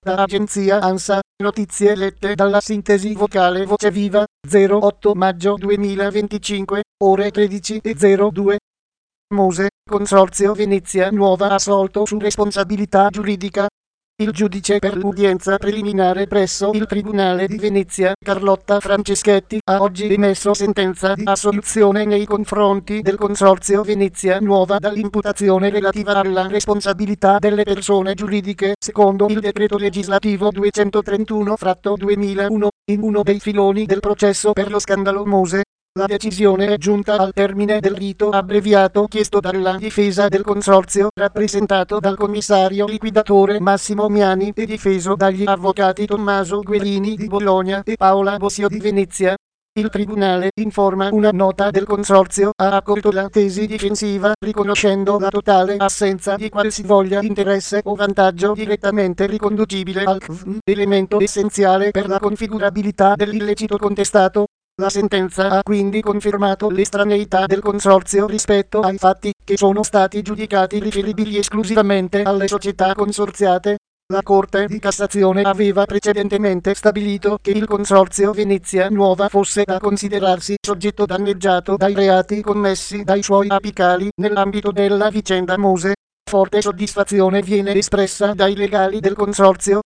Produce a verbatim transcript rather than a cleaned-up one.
Da agenzia ANSA, notizie lette dalla sintesi vocale Voce Viva, zero otto maggio duemilaventicinque, ore tredici e zero due. Mose, Consorzio Venezia Nuova assolto su responsabilità giuridica. Il giudice per l'udienza preliminare presso il Tribunale di Venezia, Carlotta Franceschetti, ha oggi emesso sentenza di assoluzione nei confronti del Consorzio Venezia Nuova dall'imputazione relativa alla responsabilità delle persone giuridiche secondo il decreto legislativo duecentotrentuno-duemilauno, in uno dei filoni del processo per lo scandalo Mose. La decisione è giunta al termine del rito abbreviato chiesto dalla difesa del consorzio, rappresentato dal commissario liquidatore Massimo Miani e difeso dagli avvocati Tommaso Guerini di Bologna e Paola Bosio di Venezia. Il tribunale, informa una nota del consorzio, ha accolto la tesi difensiva, riconoscendo la totale assenza di qualsivoglia interesse o vantaggio direttamente riconducibile al C V M, elemento essenziale per la configurabilità dell'illecito contestato. La sentenza ha quindi confermato l'estraneità del consorzio rispetto ai fatti che sono stati giudicati riferibili esclusivamente alle società consorziate. La Corte di Cassazione aveva precedentemente stabilito che il Consorzio Venezia Nuova fosse da considerarsi soggetto danneggiato dai reati commessi dai suoi apicali nell'ambito della vicenda Mose. Forte soddisfazione viene espressa dai legali del Consorzio